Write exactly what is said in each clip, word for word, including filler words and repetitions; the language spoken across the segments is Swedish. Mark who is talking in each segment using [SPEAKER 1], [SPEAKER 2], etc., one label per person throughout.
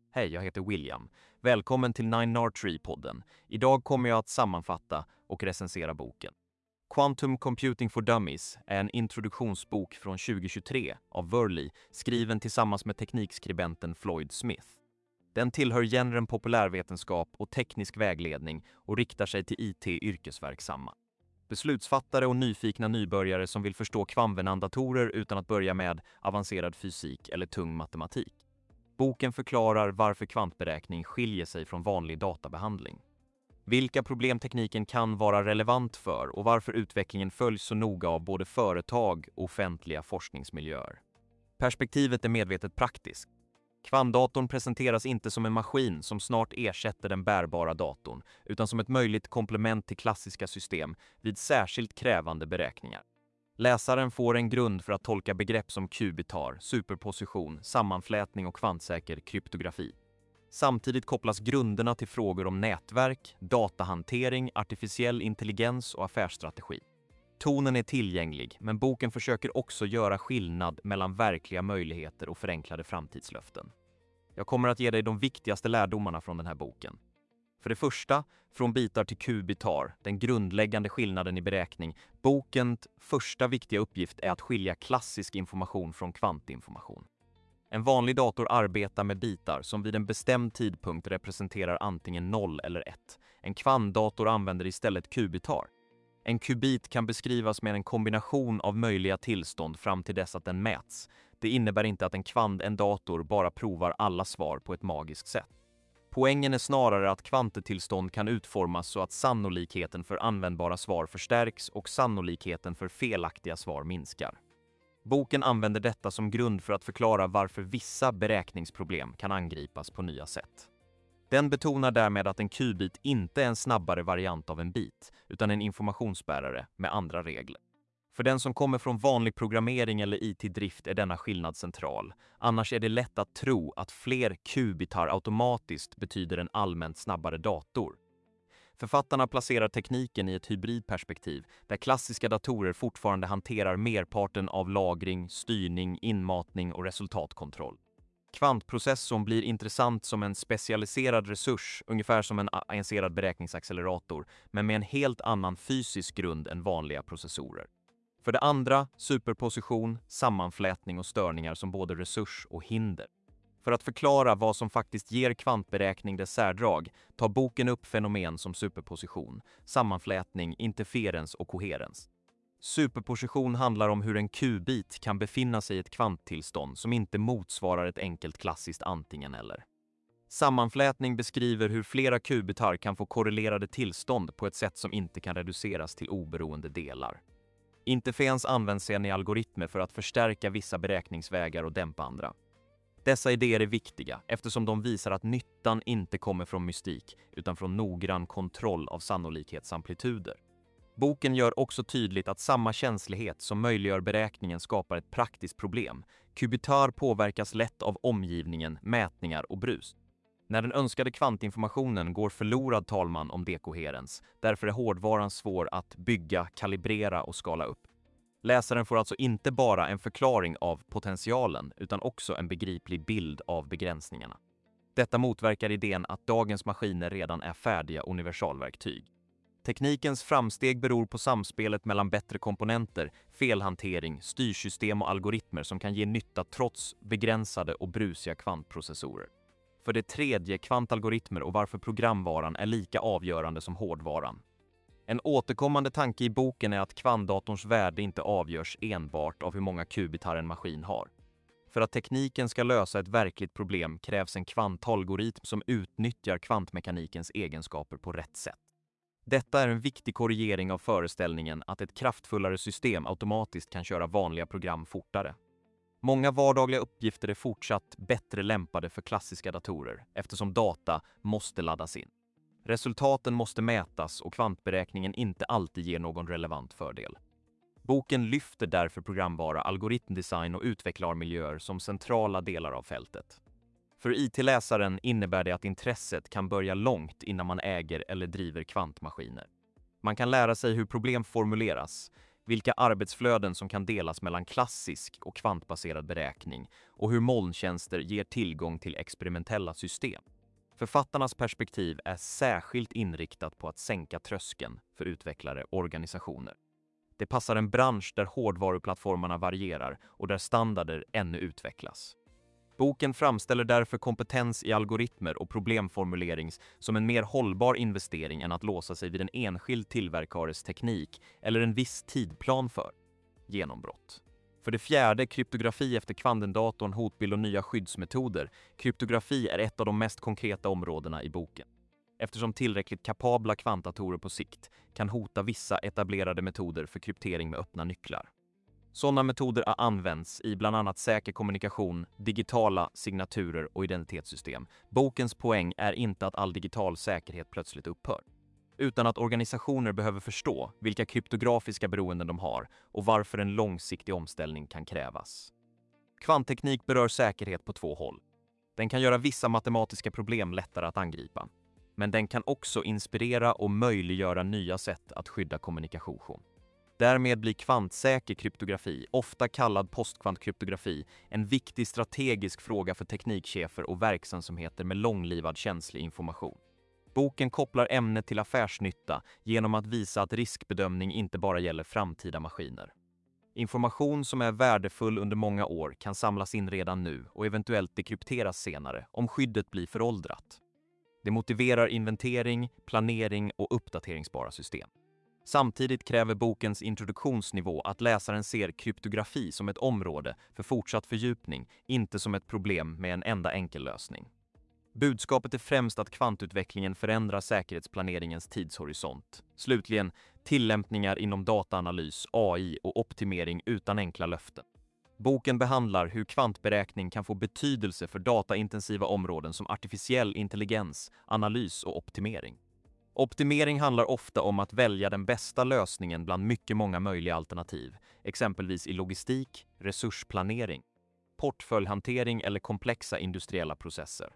[SPEAKER 1] Hej, jag heter William. Välkommen till Nine R Tree-podden. Idag kommer jag att sammanfatta och recensera boken. Quantum Computing for Dummies är en introduktionsbok från tjugohundratjugotre av Worley, skriven tillsammans med teknikskribenten Floyd Smith. Den tillhör genren populärvetenskap och teknisk vägledning och riktar sig till I T-yrkesverksamma. Beslutsfattare och nyfikna nybörjare som vill förstå kvamvenandatorer utan att börja med avancerad fysik eller tung matematik. Boken förklarar varför kvantberäkning skiljer sig från vanlig databehandling. Vilka problem tekniken kan vara relevant för och varför utvecklingen följs så noga av både företag och offentliga forskningsmiljöer. Perspektivet är medvetet praktiskt. Kvantdatorn presenteras inte som en maskin som snart ersätter den bärbara datorn, utan som ett möjligt komplement till klassiska system vid särskilt krävande beräkningar. Läsaren får en grund för att tolka begrepp som kubitar, superposition, sammanflätning och kvantsäker kryptografi. Samtidigt kopplas grunderna till frågor om nätverk, datahantering, artificiell intelligens och affärsstrategi. Tonen är tillgänglig, men boken försöker också göra skillnad mellan verkliga möjligheter och förenklade framtidslöften. Jag kommer att ge dig de viktigaste lärdomarna från den här boken. För det första, från bitar till kubitar, den grundläggande skillnaden i beräkning. Bokens första viktiga uppgift är att skilja klassisk information från kvantinformation. En vanlig dator arbetar med bitar som vid en bestämd tidpunkt representerar antingen noll eller ett. En kvantdator använder istället kubitar. En kubit kan beskrivas med en kombination av möjliga tillstånd fram till dess att den mäts. Det innebär inte att en kvant, en dator, bara provar alla svar på ett magiskt sätt. Poängen är snarare att kvantetillstånd kan utformas så att sannolikheten för användbara svar förstärks och sannolikheten för felaktiga svar minskar. Boken använder detta som grund för att förklara varför vissa beräkningsproblem kan angripas på nya sätt. Den betonar därmed att en qubit inte är en snabbare variant av en bit, utan en informationsbärare med andra regler. För den som kommer från vanlig programmering eller I T-drift är denna skillnad central. Annars är det lätt att tro att fler kubitar automatiskt betyder en allmänt snabbare dator. Författarna placerar tekniken i ett hybridperspektiv där klassiska datorer fortfarande hanterar merparten av lagring, styrning, inmatning och resultatkontroll. Kvantprocessorn blir intressant som en specialiserad resurs, ungefär som en avancerad beräkningsaccelerator, men med en helt annan fysisk grund än vanliga processorer. För det andra, superposition, sammanflätning och störningar som både resurs och hinder. För att förklara vad som faktiskt ger kvantberäkning dess särdrag tar boken upp fenomen som superposition, sammanflätning, interferens och koherens. Superposition handlar om hur en qubit kan befinna sig i ett kvanttillstånd som inte motsvarar ett enkelt klassiskt antingen eller. Sammanflätning beskriver hur flera kubitar kan få korrelerade tillstånd på ett sätt som inte kan reduceras till oberoende delar. Interferens används sedan i algoritmer för att förstärka vissa beräkningsvägar och dämpa andra. Dessa idéer är viktiga eftersom de visar att nyttan inte kommer från mystik utan från noggrann kontroll av sannolikhetsamplituder. Boken gör också tydligt att samma känslighet som möjliggör beräkningen skapar ett praktiskt problem. Kubitar påverkas lätt av omgivningen, mätningar och brus. När den önskade kvantinformationen går förlorad talar man om dekoherens. Därför är hårdvaran svår att bygga, kalibrera och skala upp. Läsaren får alltså inte bara en förklaring av potentialen utan också en begriplig bild av begränsningarna. Detta motverkar idén att dagens maskiner redan är färdiga universalverktyg. Teknikens framsteg beror på samspelet mellan bättre komponenter, felhantering, styrsystem och algoritmer som kan ge nytta trots begränsade och brusiga kvantprocessorer. För det tredje, kvantalgoritmer och varför programvaran är lika avgörande som hårdvaran. En återkommande tanke i boken är att kvantdatorns värde inte avgörs enbart av hur många kubitar en maskin har. För att tekniken ska lösa ett verkligt problem krävs en kvantalgoritm som utnyttjar kvantmekanikens egenskaper på rätt sätt. Detta är en viktig korrigering av föreställningen att ett kraftfullare system automatiskt kan köra vanliga program fortare. Många vardagliga uppgifter är fortsatt bättre lämpade för klassiska datorer eftersom data måste laddas in. Resultaten måste mätas och kvantberäkningen inte alltid ger någon relevant fördel. Boken lyfter därför programvara, algoritmdesign och utvecklarmiljöer som centrala delar av fältet. För I T-läsaren innebär det att intresset kan börja långt innan man äger eller driver kvantmaskiner. Man kan lära sig hur problem formuleras, vilka arbetsflöden som kan delas mellan klassisk och kvantbaserad beräkning och hur molntjänster ger tillgång till experimentella system. Författarnas perspektiv är särskilt inriktat på att sänka tröskeln för utvecklare och organisationer. Det passar en bransch där hårdvaruplattformarna varierar och där standarder ännu utvecklas. Boken framställer därför kompetens i algoritmer och problemformulering som en mer hållbar investering än att låsa sig vid en enskild tillverkares teknik eller en viss tidplan för genombrott. För det fjärde, kryptografi efter kvantumdatorn, hotbild och nya skyddsmetoder. Kryptografi är ett av de mest konkreta områdena i boken. Eftersom tillräckligt kapabla kvantdatorer på sikt kan hota vissa etablerade metoder för kryptering med öppna nycklar. Sådana metoder har använts i bland annat säker kommunikation, digitala signaturer och identitetssystem. Bokens poäng är inte att all digital säkerhet plötsligt upphör, utan att organisationer behöver förstå vilka kryptografiska beroenden de har och varför en långsiktig omställning kan krävas. Kvantteknik berör säkerhet på två håll. Den kan göra vissa matematiska problem lättare att angripa, men den kan också inspirera och möjliggöra nya sätt att skydda kommunikation. Därmed blir kvantsäker kryptografi, ofta kallad postkvantkryptografi, en viktig strategisk fråga för teknikchefer och verksamheter med långlivad känslig information. Boken kopplar ämnet till affärsnytta genom att visa att riskbedömning inte bara gäller framtida maskiner. Information som är värdefull under många år kan samlas in redan nu och eventuellt dekrypteras senare om skyddet blir föråldrat. Det motiverar inventering, planering och uppdateringsbara system. Samtidigt kräver bokens introduktionsnivå att läsaren ser kryptografi som ett område för fortsatt fördjupning, inte som ett problem med en enda enkel lösning. Budskapet är främst att kvantutvecklingen förändrar säkerhetsplaneringens tidshorisont. Slutligen, tillämpningar inom dataanalys, A I och optimering utan enkla löften. Boken behandlar hur kvantberäkning kan få betydelse för dataintensiva områden som artificiell intelligens, analys och optimering. Optimering handlar ofta om att välja den bästa lösningen bland mycket många möjliga alternativ, exempelvis i logistik, resursplanering, portföljhantering eller komplexa industriella processer.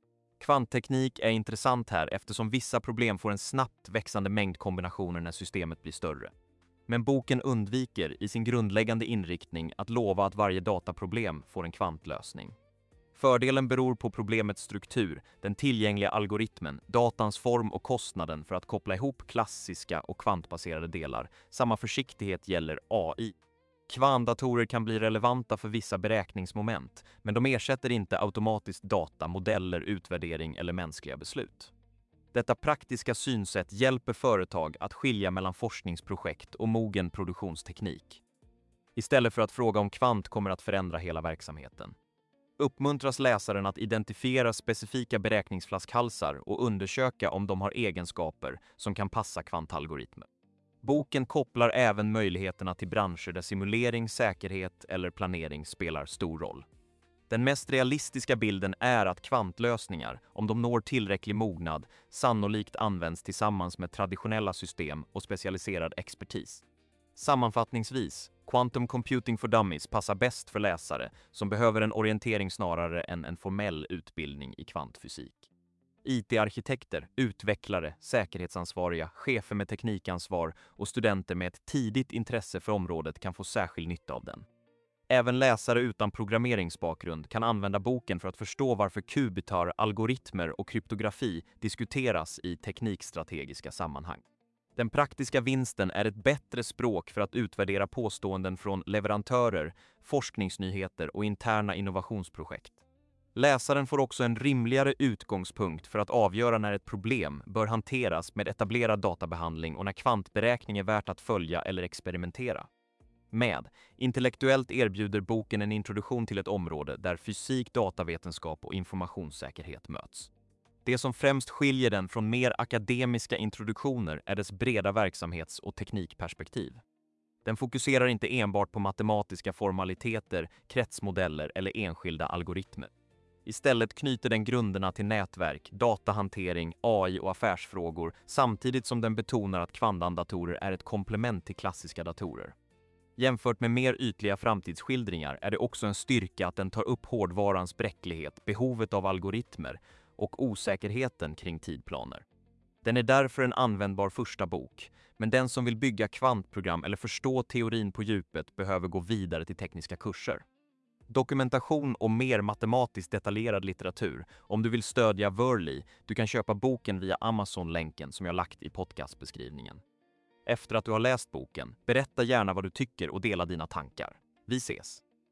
[SPEAKER 1] Kvantteknik är intressant här eftersom vissa problem får en snabbt växande mängd kombinationer när systemet blir större. Men boken undviker i sin grundläggande inriktning att lova att varje dataproblem får en kvantlösning. Fördelen beror på problemets struktur, den tillgängliga algoritmen, datans form och kostnaden för att koppla ihop klassiska och kvantbaserade delar. Samma försiktighet gäller A I. Kvantdatorer kan bli relevanta för vissa beräkningsmoment, men de ersätter inte automatiskt data, modeller, utvärdering eller mänskliga beslut. Detta praktiska synsätt hjälper företag att skilja mellan forskningsprojekt och mogen produktionsteknik, istället för att fråga om kvant kommer att förändra hela verksamheten. Uppmuntras läsaren att identifiera specifika beräkningsflaskhalsar och undersöka om de har egenskaper som kan passa kvantalgoritmer. Boken kopplar även möjligheterna till branscher där simulering, säkerhet eller planering spelar stor roll. Den mest realistiska bilden är att kvantlösningar, om de når tillräcklig mognad, sannolikt används tillsammans med traditionella system och specialiserad expertis. Sammanfattningsvis, Quantum Computing for Dummies passar bäst för läsare som behöver en orientering snarare än en formell utbildning i kvantfysik. I T-arkitekter, utvecklare, säkerhetsansvariga, chefer med teknikansvar och studenter med ett tidigt intresse för området kan få särskild nytta av den. Även läsare utan programmeringsbakgrund kan använda boken för att förstå varför kubitar, algoritmer och kryptografi diskuteras i teknikstrategiska sammanhang. Den praktiska vinsten är ett bättre språk för att utvärdera påståenden från leverantörer, forskningsnyheter och interna innovationsprojekt. Läsaren får också en rimligare utgångspunkt för att avgöra när ett problem bör hanteras med etablerad databehandling och när kvantberäkning är värt att följa eller experimentera med. Intellektuellt erbjuder boken en introduktion till ett område där fysik, datavetenskap och informationssäkerhet möts. Det som främst skiljer den från mer akademiska introduktioner är dess breda verksamhets- och teknikperspektiv. Den fokuserar inte enbart på matematiska formaliteter, kretsmodeller eller enskilda algoritmer. Istället knyter den grunderna till nätverk, datahantering, A I och affärsfrågor samtidigt som den betonar att kvantdatorer är ett komplement till klassiska datorer. Jämfört med mer ytliga framtidsskildringar är det också en styrka att den tar upp hårdvarans bräcklighet, behovet av algoritmer och osäkerheten kring tidplaner. Den är därför en användbar första bok, men den som vill bygga kvantprogram eller förstå teorin på djupet behöver gå vidare till tekniska kurser. Dokumentation och mer matematiskt detaljerad litteratur om du vill stödja Wörli. Du kan köpa boken via Amazon-länken som jag lagt i podcastbeskrivningen. Efter att du har läst boken, berätta gärna vad du tycker och dela dina tankar. Vi ses!